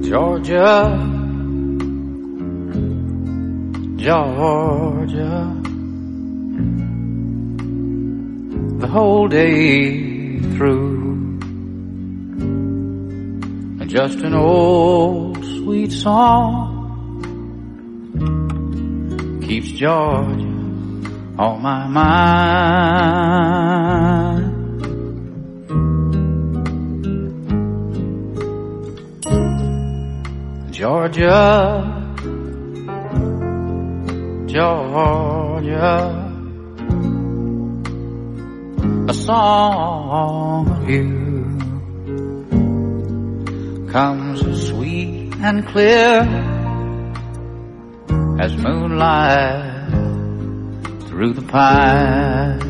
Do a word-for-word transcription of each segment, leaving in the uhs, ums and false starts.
Georgia, Georgia, the whole day through. Just an old sweet song keeps Georgia on my mind. Georgia, Georgia, a song of you comes as sweet and clear as moonlight through the pines.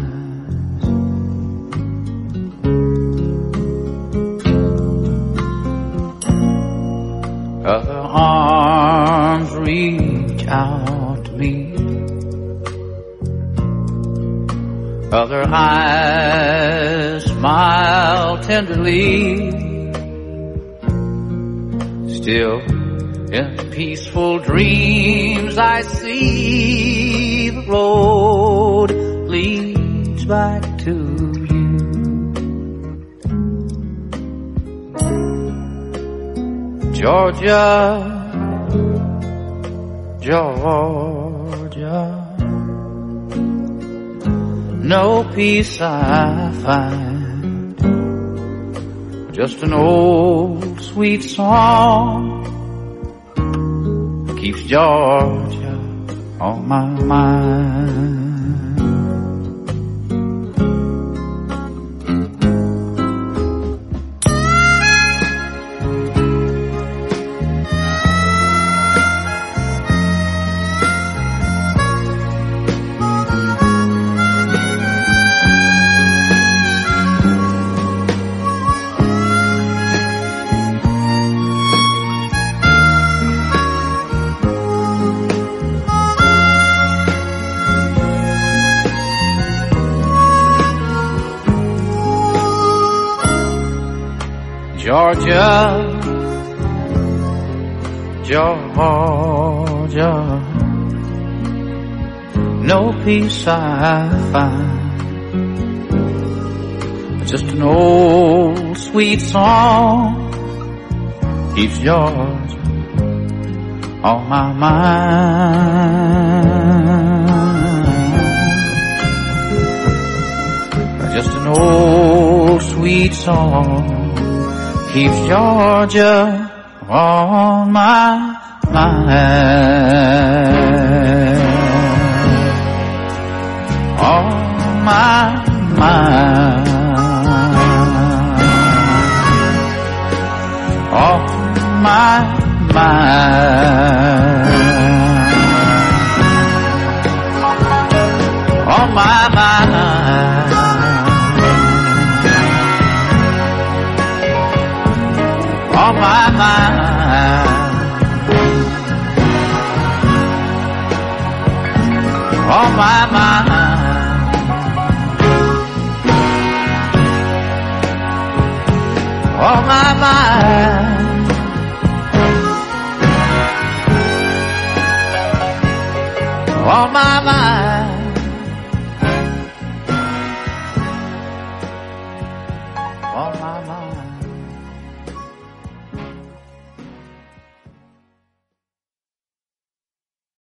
Other arms reach out to me, other eyes smile tenderly. Still, in peaceful dreams I see the road leads back to you. Georgia, Georgia, no peace I find, just an old sweet song keeps Georgia on my mind. Georgia, Georgia, no peace I find, just an old sweet song keeps Georgia on my mind. Just an old sweet song keeps Georgia on my mind, on my mind, on my mind, on my mind. On my mind, on my mind, on my mind, on my mind.